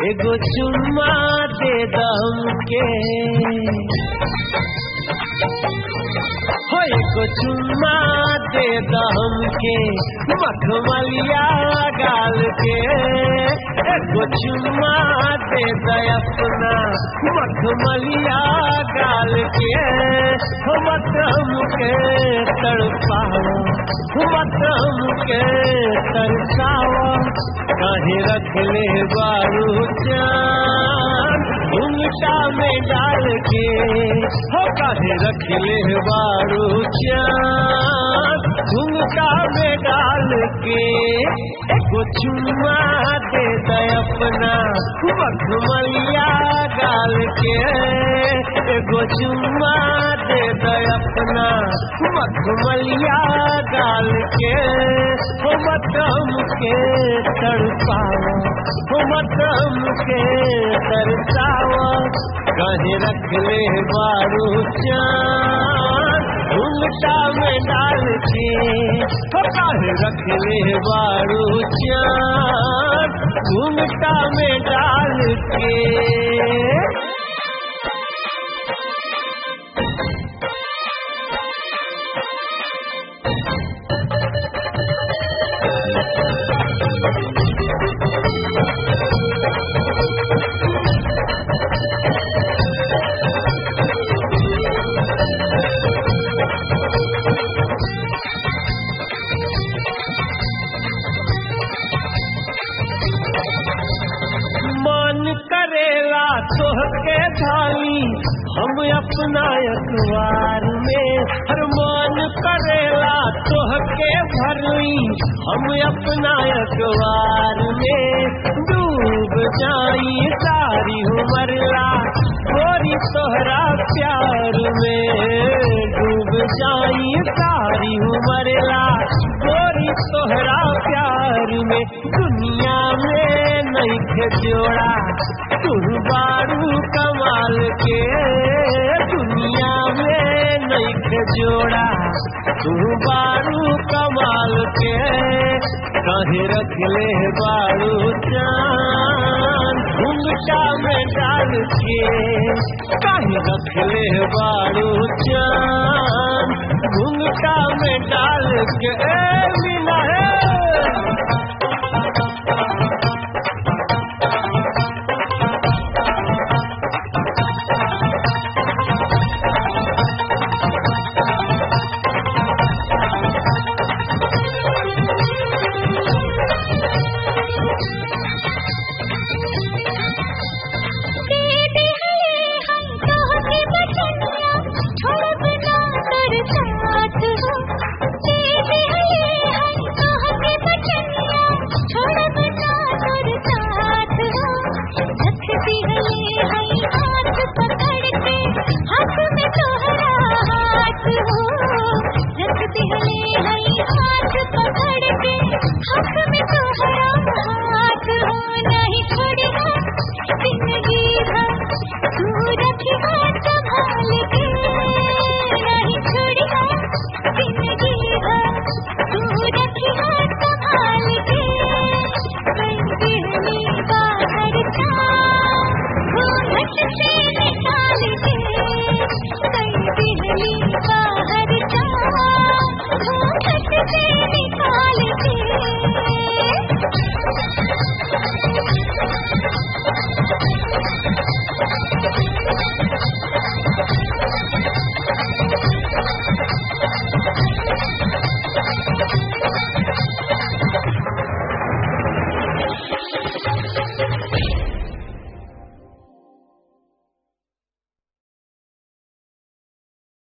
एगो चुम्मा दे दम के हो एगो चुम्मा दे दम के मखमलिया गाल के एगो चुम्मा दे दे अपना मखमलिया गाल के हो मत हमके तड़पाओ मत हमके तरसाओ काहे रख ले बारू जान घुंघटा में डाल के हो काहे रख ले बारू जान घुंघटा में डाल के एगो चुम्मा दे दे अपना मखमलिया गाल के एगो चुम्मा दे दे अपना मखमलिया गाल के हो मत हमके तड़पाओ हो मत हमके तरसाओ काहे रख ले बारू जान घुंघटा में डाल के हो काहे रख ले बारू जान घुंघटा में डाल के करेला तोहके धाली हम अपना अखबार में हर मन करेला तोहके भरली हम अपना अखबार में डूब जाई सारी उमरला गोरी तोहरा प्यार में डूब जाई सारी उमरला गोरी तोहरा प्यार में दुनिया में नहीं जोड़ा तू बारू कमाल के दुनिया में नहीं जोड़ा तू बारू कमाल के काहे रख ले बारू जान घुंघटा में डाल के काहे रख ले बारू जान घुंघटा में डाल के मीना बाहर जा